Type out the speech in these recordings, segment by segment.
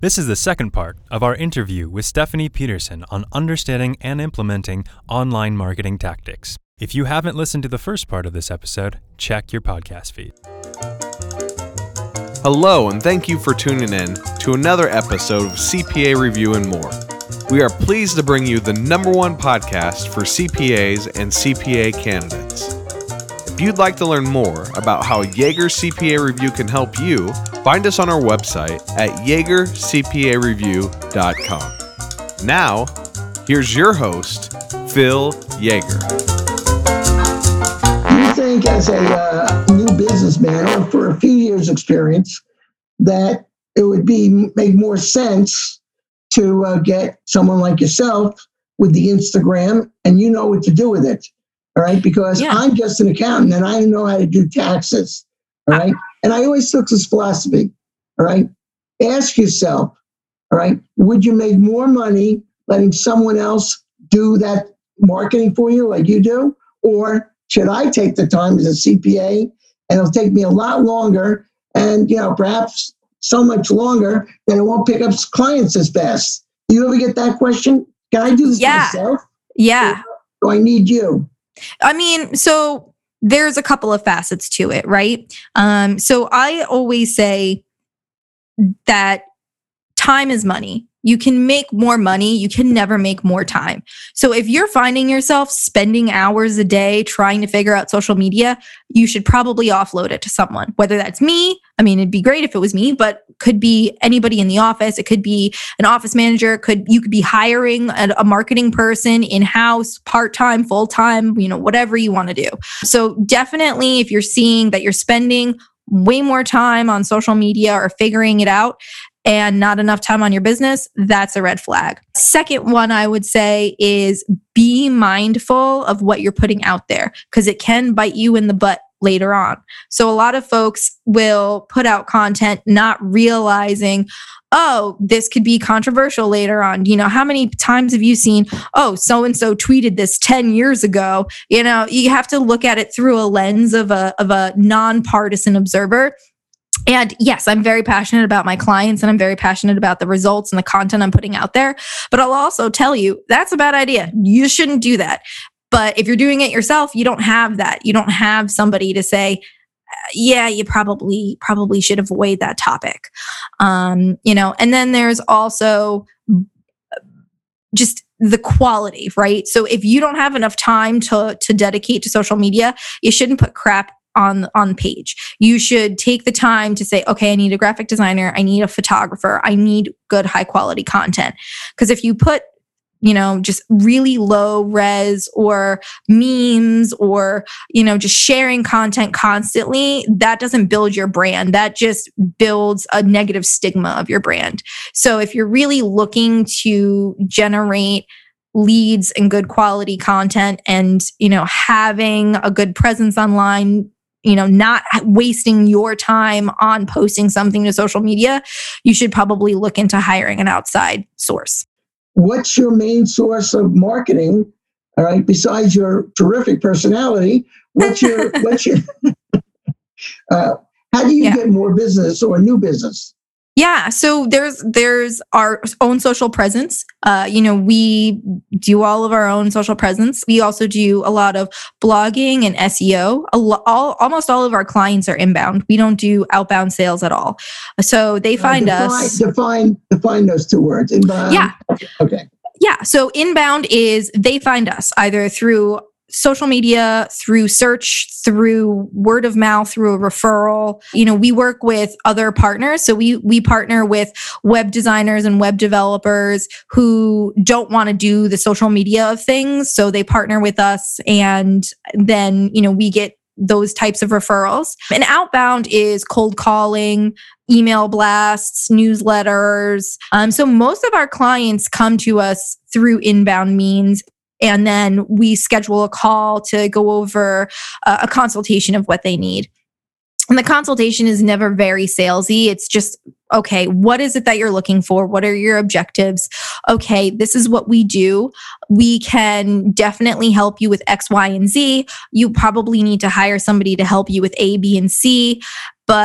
This is the second part of our interview with Stephanie Peterson on understanding and implementing online marketing tactics. If you haven't listened to the first part of this episode, check your podcast feed. Hello, and thank you for tuning in to another episode of CPA Review and More. We are pleased to bring you the #1 podcast for CPAs and CPA candidates. If you'd like to learn more about how Jaeger CPA Review can help you, find us on our website at jaegercpareview.com. Now, here's your host, Phil Jaeger. You think as a new businessman or for a few years experience that it would make more sense to get someone like yourself with the Instagram and you know what to do with it, all right? Because I'm just an accountant and I know how to do taxes, all right? And I always took this philosophy, all right? Ask yourself, all right, would you make more money letting someone else do that marketing for you like you do? Or should I take the time as a CPA and it'll take me a lot longer and, perhaps so much longer that it won't pick up clients as fast? Do you ever get that question? Can I do this myself? Yeah. Or do I need you? I mean, so there's a couple of facets to it, right? So I always say that time is money. You can make more money. You can never make more time. So if you're finding yourself spending hours a day trying to figure out social media, you should probably offload it to someone, whether that's me. I mean, it'd be great if it was me, but could be anybody in the office. It could be an office manager. You could be hiring a marketing person in-house, part-time, full-time, whatever you want to do. So definitely if you're seeing that you're spending way more time on social media or figuring it out, and not enough time on your business, that's a red flag. Second one I would say is be mindful of what you're putting out there because it can bite you in the butt later on. So a lot of folks will put out content not realizing, oh, this could be controversial later on. How many times have you seen, oh, so-and-so tweeted this 10 years ago? You have to look at it through a lens of a nonpartisan observer. And yes, I'm very passionate about my clients and I'm very passionate about the results and the content I'm putting out there. But I'll also tell you, that's a bad idea. You shouldn't do that. But if you're doing it yourself, you don't have that. You don't have somebody to say, yeah, you probably should avoid that topic. And then there's also just the quality, right? So if you don't have enough time to dedicate to social media, you shouldn't put crap on page. You should take the time to say, okay, I need a graphic designer. I need a photographer. I need good high quality content. Because if you put, just really low res or memes or, just sharing content constantly, that doesn't build your brand. That just builds a negative stigma of your brand. So if you're really looking to generate leads and good quality content and, having a good presence online, not wasting your time on posting something to social media, you should probably look into hiring an outside source. What's your main source of marketing? All right. Besides your terrific personality, how do you get more business or new business? Yeah. So there's our own social presence. We do all of our own social presence. We also do a lot of blogging and SEO. Almost all of our clients are inbound. We don't do outbound sales at all. So they find us. Define those two words. Inbound. Yeah. Okay. Yeah. So inbound is they find us either through social media, through search, through word of mouth, through a referral. We work with other partners. So we partner with web designers and web developers who don't want to do the social media of things. So they partner with us and then, we get those types of referrals. And outbound is cold calling, email blasts, newsletters. So most of our clients come to us through inbound means. And then we schedule a call to go over a consultation of what they need. And the consultation is never very salesy. It's just, okay, what is it that you're looking for? What are your objectives? Okay, this is what we do. We can definitely help you with X, Y, and Z. You probably need to hire somebody to help you with A, B, and C. But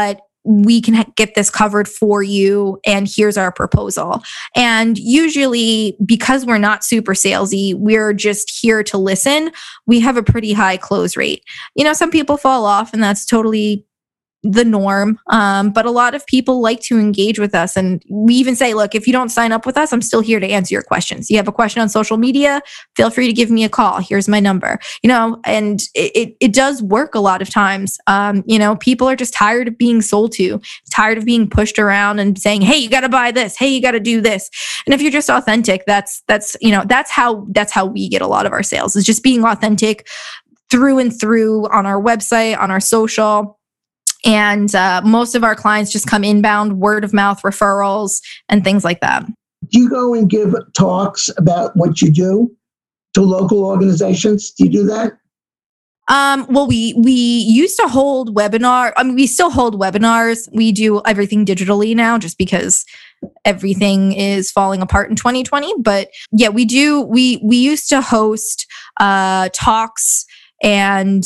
we can get this covered for you, and here's our proposal. And usually, because we're not super salesy, we're just here to listen, we have a pretty high close rate. Some people fall off, and that's totally the norm. But a lot of people like to engage with us. And we even say, look, if you don't sign up with us, I'm still here to answer your questions. You have a question on social media, feel free to give me a call. Here's my number, and it does work a lot of times. People are just tired of being sold to, tired of being pushed around and saying, hey, you got to buy this. Hey, you got to do this. And if you're just authentic, that's how we get a lot of our sales, is just being authentic through and through on our website, on our social. And most of our clients just come inbound, word of mouth referrals and things like that. Do you go and give talks about what you do to local organizations? Do you do that? Well, we used to hold webinar. We still hold webinars. We do everything digitally now, just because everything is falling apart in 2020. But yeah, we do. We used to host talks, and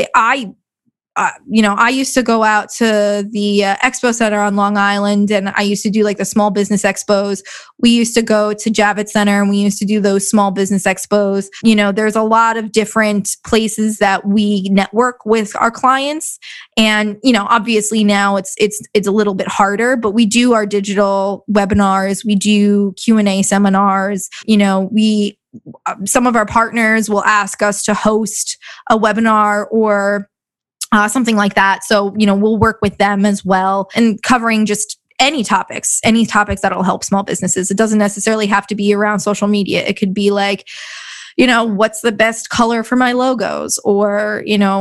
I used to go out to the Expo Center on Long Island, and I used to do like the small business expos. We used to go to Javits Center, and we used to do those small business expos. There's a lot of different places that we network with our clients. And, obviously now it's a little bit harder, but we do our digital webinars. We do Q&A seminars. Some of our partners will ask us to host a webinar or something like that. So, we'll work with them as well, and covering just any topics that'll help small businesses. It doesn't necessarily have to be around social media. It could be like, what's the best color for my logos, or,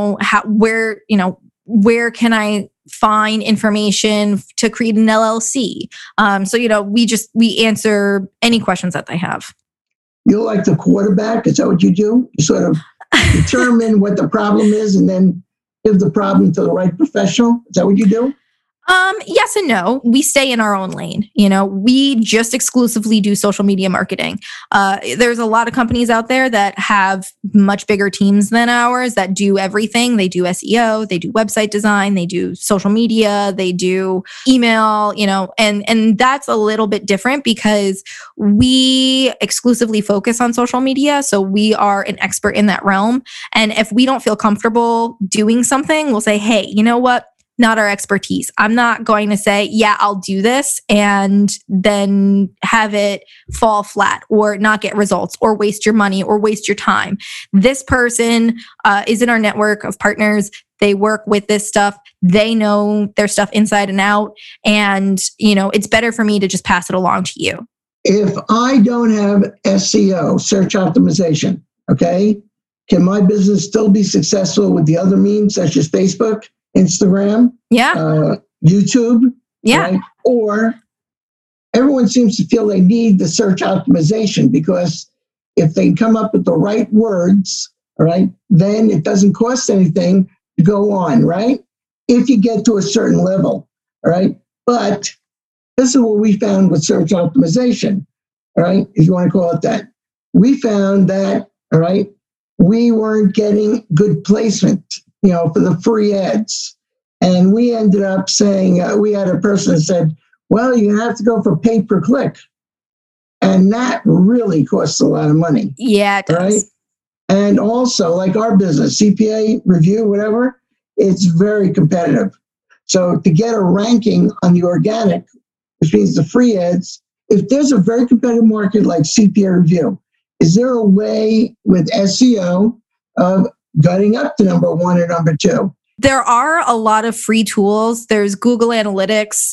where can I find information to create an LLC? We answer any questions that they have. You're like the quarterback. Is that what you do? You sort of determine what the problem is and then give the problem to the right professional? Is that what you do? Yes and no. We stay in our own lane. We just exclusively do social media marketing. There's a lot of companies out there that have much bigger teams than ours that do everything. They do SEO, they do website design, they do social media, they do email, and that's a little bit different because we exclusively focus on social media. So we are an expert in that realm. And if we don't feel comfortable doing something, we'll say, hey, you know what? Not our expertise. I'm not going to say, yeah, I'll do this and then have it fall flat or not get results or waste your money or waste your time. This person is in our network of partners. They work with this stuff. They know their stuff inside and out. And, it's better for me to just pass it along to you. If I don't have SEO, search optimization, okay, can my business still be successful with the other means such as Facebook, Instagram, YouTube, right? Or everyone seems to feel they need the search optimization because if they come up with the right words, all right, then it doesn't cost anything to go on, right? If you get to a certain level, all right? But this is what we found with search optimization, all right, if you want to call it that. We found that, all right, we weren't getting good placement, for the free ads. And we ended up saying, we had a person that said, well, you have to go for pay per click. And that really costs a lot of money. Yeah, it does. Right? And also, like our business, CPA review, whatever, it's very competitive. So to get a ranking on the organic, which means the free ads, if there's a very competitive market like CPA review, is there a way with SEO of getting up to number one or number two? There are a lot of free tools. There's Google Analytics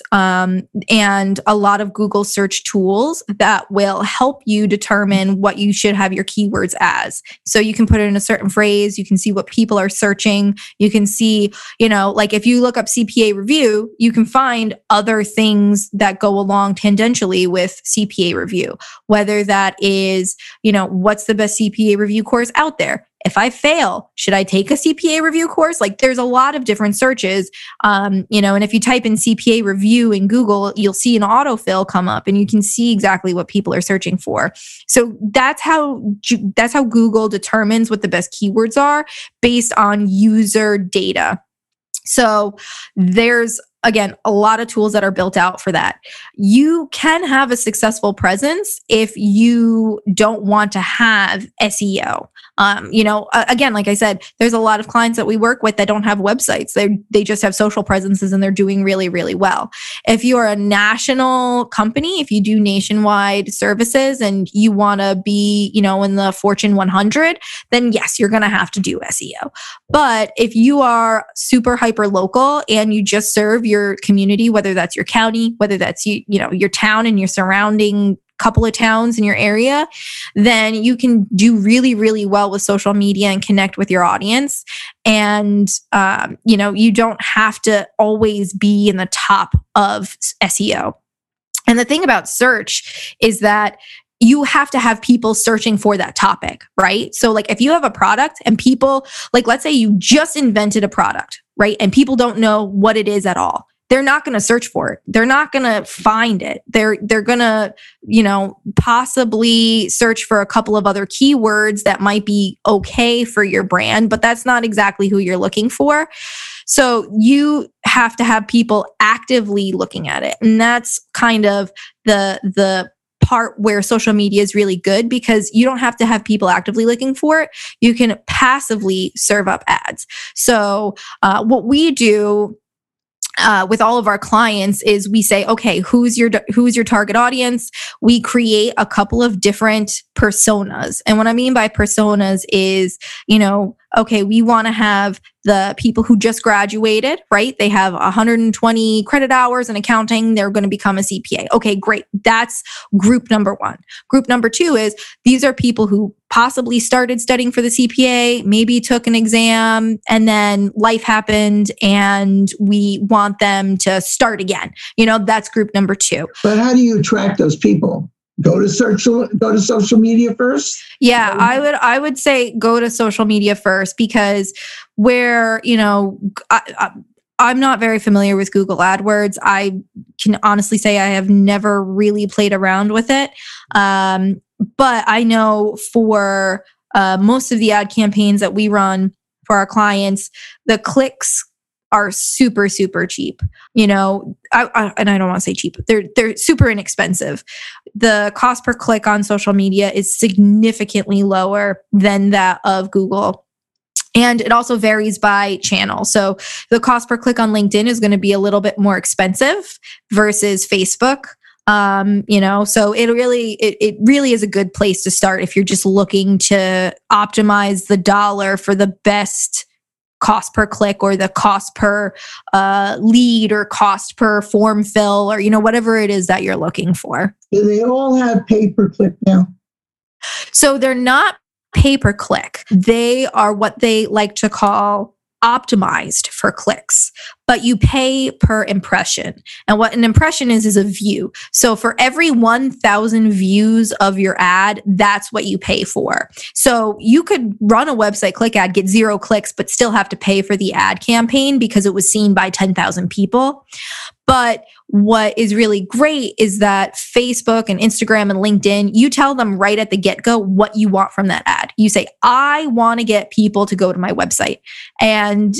and a lot of Google search tools that will help you determine what you should have your keywords as. So you can put it in a certain phrase. You can see what people are searching. You can see, like if you look up CPA review, you can find other things that go along tangentially with CPA review, whether that is, what's the best CPA review course out there? If I fail, should I take a CPA review course? Like there's a lot of different searches, and if you type in CPA review in Google, you'll see an autofill come up and you can see exactly what people are searching for. So that's how Google determines what the best keywords are based on user data. So there's again, a lot of tools that are built out for that. You can have a successful presence if you don't want to have SEO. Again, like I said, there's a lot of clients that we work with that don't have websites. They just have social presences and they're doing really, really well. If you're a national company, if you do nationwide services and you want to be, in the Fortune 100, then yes, you're going to have to do SEO. But if you are super hyper local and you just serve your community, whether that's your county, whether that's your town and your surrounding couple of towns in your area, then you can do really, really well with social media and connect with your audience. And, you don't have to always be in the top of SEO. And the thing about search is that you have to have people searching for that topic, right? So like if you have a product and people, like let's say you just invented a product, right? And people don't know what it is at all. They're not going to search for it. They're not going to find it. They're going to, possibly search for a couple of other keywords that might be okay for your brand, but that's not exactly who you're looking for. So you have to have people actively looking at it. And that's kind of the part where social media is really good, because you don't have to have people actively looking for it. You can passively serve up ads. So what we do with all of our clients is we say, okay, who's your target audience? We create a couple of different personas. And what I mean by personas is, okay, we want to have the people who just graduated, right? They have 120 credit hours in accounting. They're going to become a CPA. Okay, great. That's group number one. Group number two is these are people who possibly started studying for the CPA, maybe took an exam, and then life happened and we want them to start again. That's group number two. But how do you attract those people? Go to social media first? Yeah, I would say go to social media first, because where, I'm not very familiar with Google AdWords. I can honestly say I have never really played around with it. But I know for most of the ad campaigns that we run for our clients, the clicks are super, super cheap. And I don't want to say cheap. They're super inexpensive. The cost per click on social media is significantly lower than that of Google. And it also varies by channel. So the cost per click on LinkedIn is going to be a little bit more expensive versus Facebook. So it really is a good place to start if you're just looking to optimize the dollar for the best cost per click, or the cost per lead, or cost per form fill, or whatever it is that you're looking for. Do they all have pay-per-click now? So they're not pay-per-click. They are what they like to call optimized for clicks, but you pay per impression. And what an impression is a view. So for every 1,000 views of your ad, that's what you pay for. So you could run a website click ad, get 0 clicks, but still have to pay for the ad campaign because it was seen by 10,000 people. But what is really great is that Facebook and Instagram and LinkedIn, you tell them right at the get-go what you want from that ad. You say, I want to get people to go to my website. And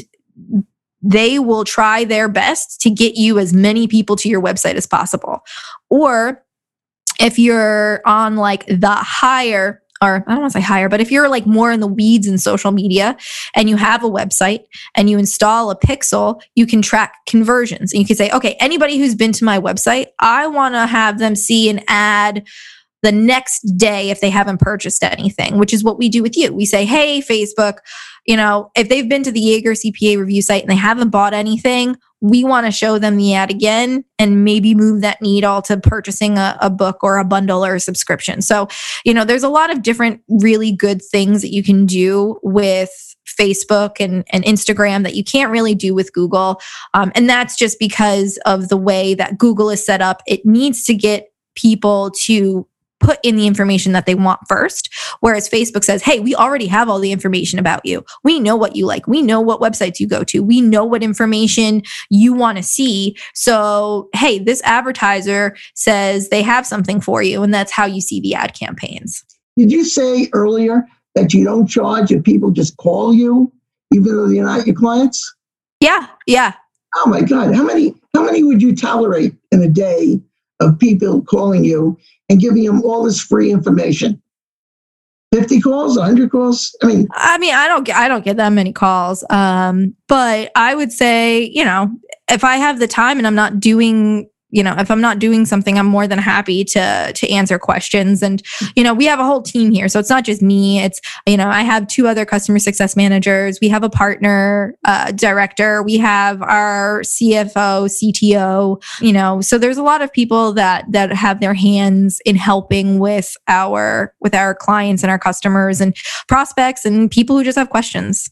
they will try their best to get you as many people to your website as possible. Or if you're on like the higher, or I don't want to say higher, but if you're like more in the weeds in social media and you have a website and you install a pixel, you can track conversions. And you can say, okay, anybody who's been to my website, I want to have them see an ad the next day if they haven't purchased anything, which is what we do with you. We say, hey, Facebook, if they've been to the Jaeger CPA review site and they haven't bought anything, we want to show them the ad again and maybe move that needle to purchasing a book or a bundle or a subscription. So, there's a lot of different really good things that you can do with Facebook and Instagram that you can't really do with Google. And that's just because of the way that Google is set up. It needs to get people to put in the information that they want first. Whereas Facebook says, hey, we already have all the information about you. We know what you like. We know what websites you go to. We know what information you want to see. So, hey, this advertiser says they have something for you. And that's how you see the ad campaigns. Did you say earlier that you don't charge if people just call you, even though they're not your clients? Yeah. Oh my God. How many How many would you tolerate in a day of people calling you and giving them all this free information? 50 calls, 100 calls? I mean, I don't get that many calls. But I would say, if I have the time and I'm not doing, if I'm not doing something, I'm more than happy to answer questions. And, we have a whole team here. So it's not just me. It's, I have 2 other customer success managers. We have a partner director. We have our CFO, CTO, so there's a lot of people that have their hands in helping with our clients and our customers and prospects and people who just have questions.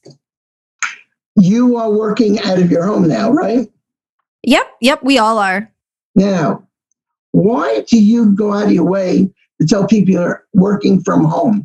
You are working out of your home now, right? Yep. We all are. Now, why do you go out of your way to tell people you're working from home?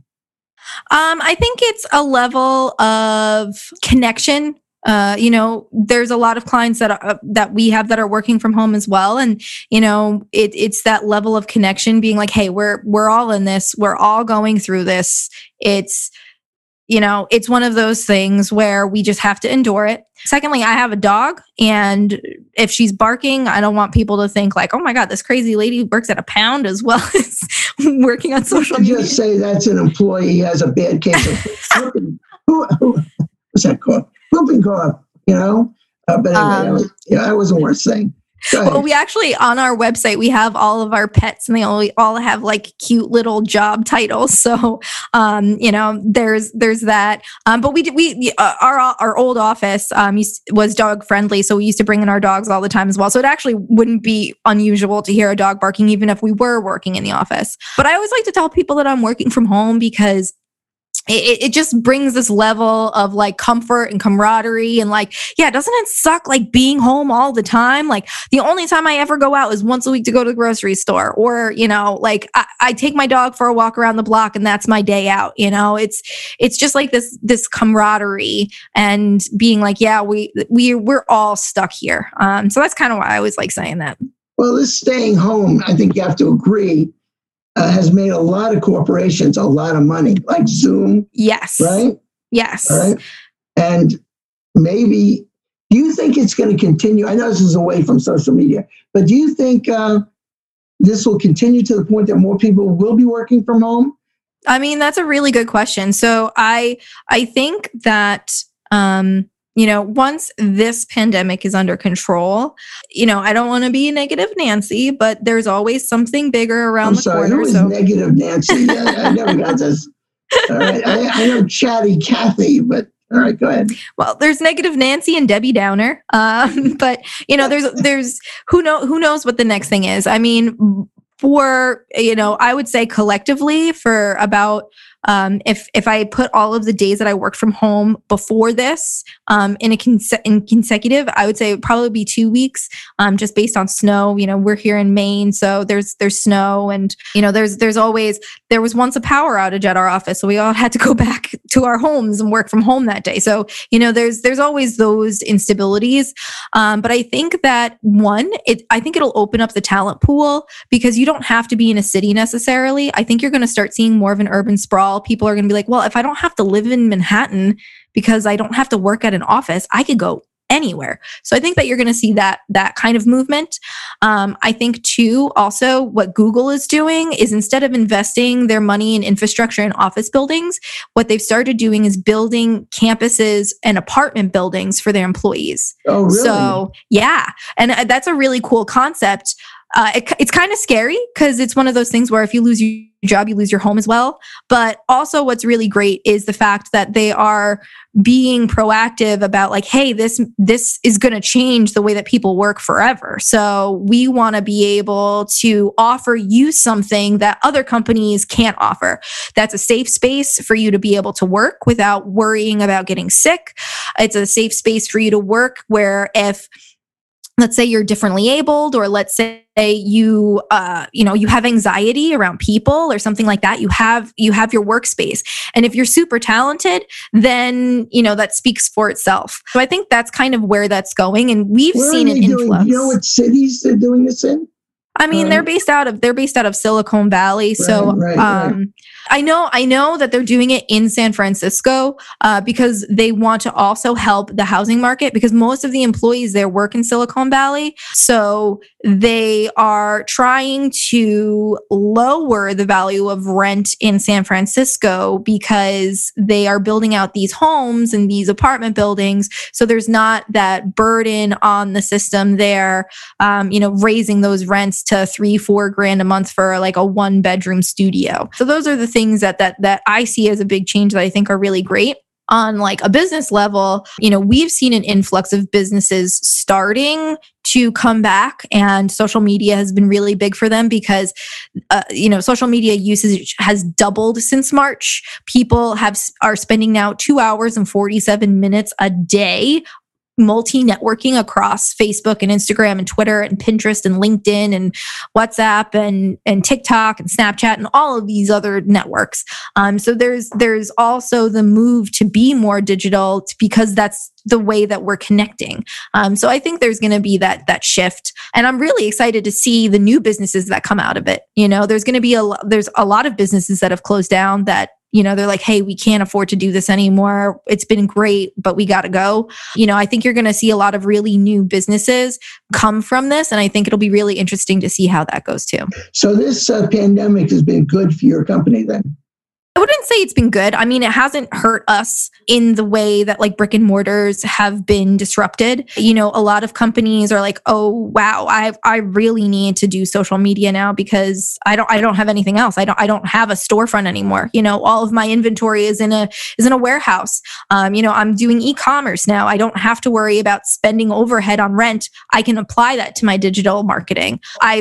I think it's a level of connection. There's a lot of clients that we have that are working from home as well. And, it's that level of connection being like, hey, we're all in this. We're all going through this. It's one of those things where we just have to endure it. Secondly, I have a dog, and if she's barking, I don't want people to think like, oh my God, this crazy lady works at a pound as well as working on social media. Just say that's an employee has a bad case of what's that called? Whooping cough, But anyway, that wasn't worth saying. Well, we actually, on our website, we have all of our pets and they all have like cute little job titles. So, there's that. But our old office was dog friendly. So we used to bring in our dogs all the time as well. So it actually wouldn't be unusual to hear a dog barking, even if we were working in the office. But I always like to tell people that I'm working from home because it just brings this level of like comfort and camaraderie and like, yeah, doesn't it suck like being home all the time? Like the only time I ever go out is once a week to go to the grocery store, or, like I take my dog for a walk around the block and that's my day out. It's just like this camaraderie and being like, yeah, we're all stuck here. So that's kind of why I always like saying that. Well, this staying home, I think you have to agree, has made a lot of corporations a lot of money, like Zoom. Yes. Right? Yes. Right? And maybe, do you think it's going to continue? I know this is away from social media, but do you think this will continue to the point that more people will be working from home? I mean, that's a really good question. So I think that, once this pandemic is under control, I don't want to be negative Nancy, but there's always something bigger around the corner. Who is negative Nancy? I never got this. All right. I know chatty Kathy, but all right, go ahead. Well, there's negative Nancy and Debbie Downer. But there's who knows what the next thing is. I mean, I would say collectively for about, if I put all of the days that I worked from home before this in consecutive, I would say it would probably be 2 weeks, just based on snow. We're here in Maine, so there's snow, and there was once a power outage at our office, so we all had to go back to our homes and work from home that day. So there's always those instabilities, but I think that I think it'll open up the talent pool because you don't have to be in a city necessarily. I think you're going to start seeing more of an urban sprawl. People are going to be like, well, if I don't have to live in Manhattan because I don't have to work at an office, I could go anywhere. So I think that you're going to see that kind of movement. I think too, also what Google is doing is instead of investing their money in infrastructure and office buildings, what they've started doing is building campuses and apartment buildings for their employees. Oh, really? So yeah. And that's a really cool concept. It's kind of scary because it's one of those things where if you lose your job, you lose your home as well. But also what's really great is the fact that they are being proactive about like, hey, this is going to change the way that people work forever. So we want to be able to offer you something that other companies can't offer. That's a safe space for you to be able to work without worrying about getting sick. It's a safe space for you to work where if, let's say you're differently abled, or let's say you have anxiety around people or something like that, you have your workspace. And if you're super talented, then, that speaks for itself. So I think that's kind of where that's going. And we've seen an influx. Do you know what cities they're doing this in? I mean, they're based out of Silicon Valley. So, right. I know that they're doing it in San Francisco because they want to also help the housing market, because most of the employees there work in Silicon Valley. So they are trying to lower the value of rent in San Francisco because they are building out these homes and these apartment buildings. So there's not that burden on the system there, raising those rents to $3-4 grand a month for like a 1-bedroom studio. So those are the things that I see as a big change that I think are really great. On like a business level, we've seen an influx of businesses starting to come back, and social media has been really big for them because, social media usage has doubled since March. People are spending now 2 hours and 47 minutes a day multi-networking across Facebook and Instagram and Twitter and Pinterest and LinkedIn and WhatsApp and TikTok and Snapchat and all of these other networks. So there's also the move to be more digital because that's the way that we're connecting. So I think there's going to be that shift, and I'm really excited to see the new businesses that come out of it. There's going to be there's a lot of businesses that have closed down that they're like, hey, we can't afford to do this anymore. It's been great, but we got to go. I think you're going to see a lot of really new businesses come from this. And I think it'll be really interesting to see how that goes too. So this pandemic has been good for your company then? I wouldn't say it's been good. I mean, it hasn't hurt us in the way that like brick and mortars have been disrupted. A lot of companies are like, oh, wow, I really need to do social media now because I don't have anything else. I don't have a storefront anymore. All of my inventory is in a warehouse. I'm doing e-commerce now. I don't have to worry about spending overhead on rent. I can apply that to my digital marketing.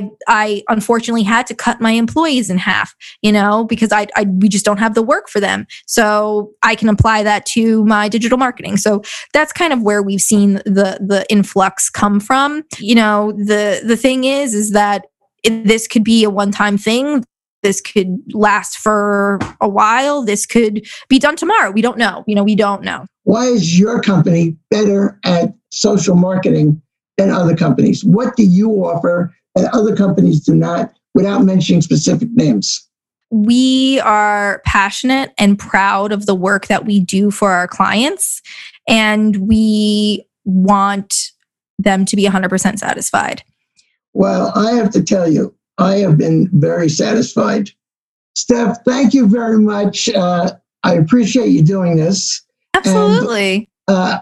I unfortunately had to cut my employees in half, because we just don't have the work for them. So I can apply that to my digital marketing. So that's kind of where we've seen the influx come from. The thing is that this could be a one-time thing. This could last for a while. This could be done tomorrow. We don't know. We don't know. Why is your company better at social marketing than other companies? What do you offer that other companies do not, without mentioning specific names? We are passionate and proud of the work that we do for our clients, and we want them to be 100% satisfied. Well, I have to tell you, I have been very satisfied. Steph, thank you very much. I appreciate you doing this. Absolutely. And,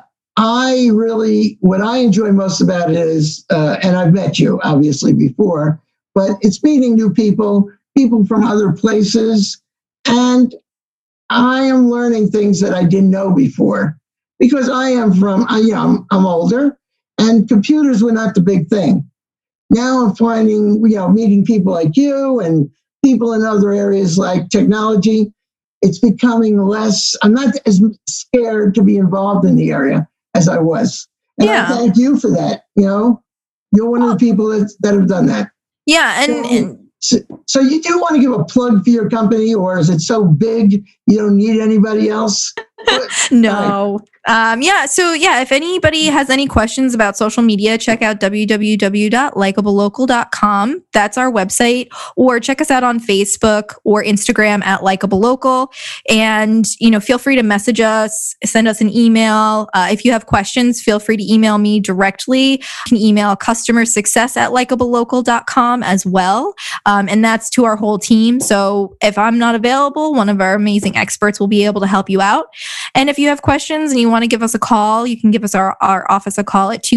what I enjoy most about it is, and I've met you obviously before, but it's meeting new people from other places. And I am learning things that I didn't know before because I'm older and computers were not the big thing. Now I'm finding, meeting people like you and people in other areas like technology, it's becoming less, I'm not as scared to be involved in the area as I was. And I thank you for that. You're one of the people that have done that. Yeah. So you do want to give a plug for your company, or is it so big you don't need anybody else? No. If anybody has any questions about social media, check out www.likeablelocal.com. That's our website. Or check us out on Facebook or Instagram at likeablelocal. And, feel free to message us, send us an email. If you have questions, feel free to email me directly. You can email customersuccess@likeablelocal.com as well. And that's to our whole team. So if I'm not available, one of our amazing experts will be able to help you out. And if you have questions and you want to give us a call, you can give us our office a call at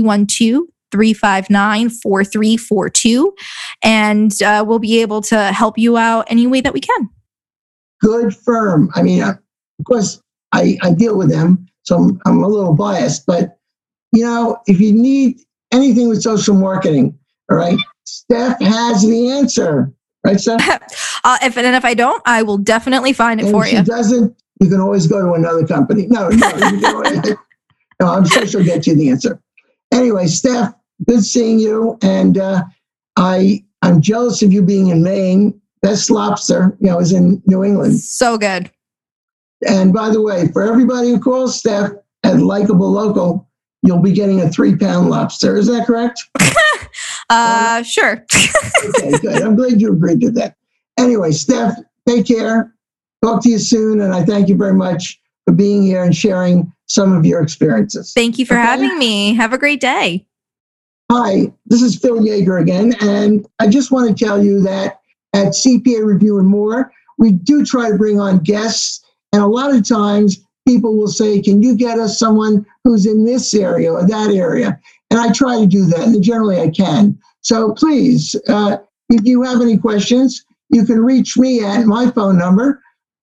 212-359-4342. And we'll be able to help you out any way that we can. Good firm. I mean, of course, I deal with them, so I'm a little biased. But, if you need anything with social marketing, all right, Steph has the answer. Right, Steph? If I don't, I will definitely find it for you. If she doesn't, you can always go to another company. No, I'm sure she'll get you the answer. Anyway, Steph, good seeing you. And I'm jealous of you being in Maine. Best lobster, is in New England. So good. And by the way, for everybody who calls Steph at Likeable Local, you'll be getting a 3-pound lobster. Is that correct? Sure. Okay, good. I'm glad you agreed to that. Anyway, Steph, take care. Talk to you soon. And I thank you very much for being here and sharing some of your experiences. Thank you for having me. Have a great day. Hi, this is Phil Yeager again. And I just want to tell you that at CPA Review and More, we do try to bring on guests. And a lot of times people will say, can you get us someone who's in this area or that area? And I try to do that. And generally I can. So please, if you have any questions, you can reach me at my phone number,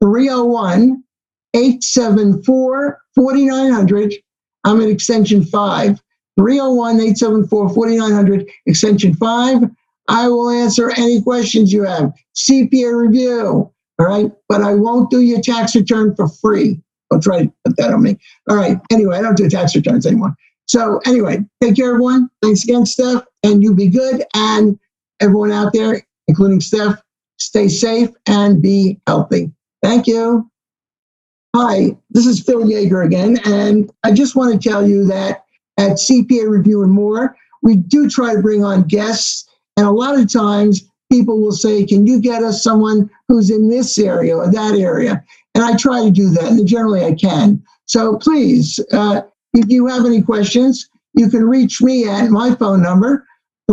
301-874-4900. I'm at extension 5. 301-874-4900, extension 5. I will answer any questions you have. CPA Review, all right? But I won't do your tax return for free. Don't try to put that on me. All right, anyway, I don't do tax returns anymore. So anyway, take care, everyone. Thanks again, Steph, and you be good. And everyone out there, including Steph, stay safe and be healthy. Thank you. Hi, this is Phil Yeager again, and I just want to tell you that at CPA Review and More, we do try to bring on guests, and a lot of times people will say, can you get us someone who's in this area or that area? And I try to do that, and generally I can. So please, if you have any questions, you can reach me at my phone number,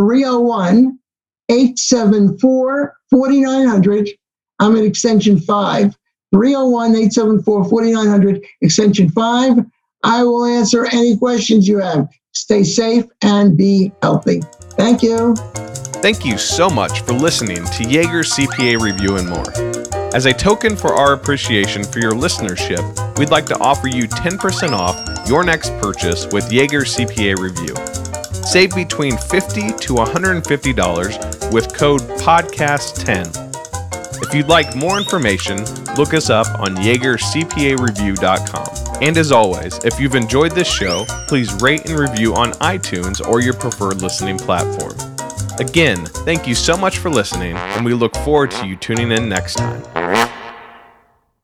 301-874-4900. I'm at extension 5. 301-874-4900, extension 5. I will answer any questions you have. Stay safe and be healthy. Thank you. Thank you so much for listening to Yeager CPA Review and More. As a token for our appreciation for your listenership, we'd like to offer you 10% off your next purchase with Yeager CPA Review. Save between $50 to $150 with code PODCAST10. If you'd like more information, look us up on YeagerCPAReview.com. And as always, if you've enjoyed this show, please rate and review on iTunes or your preferred listening platform. Again, thank you so much for listening, and we look forward to you tuning in next time.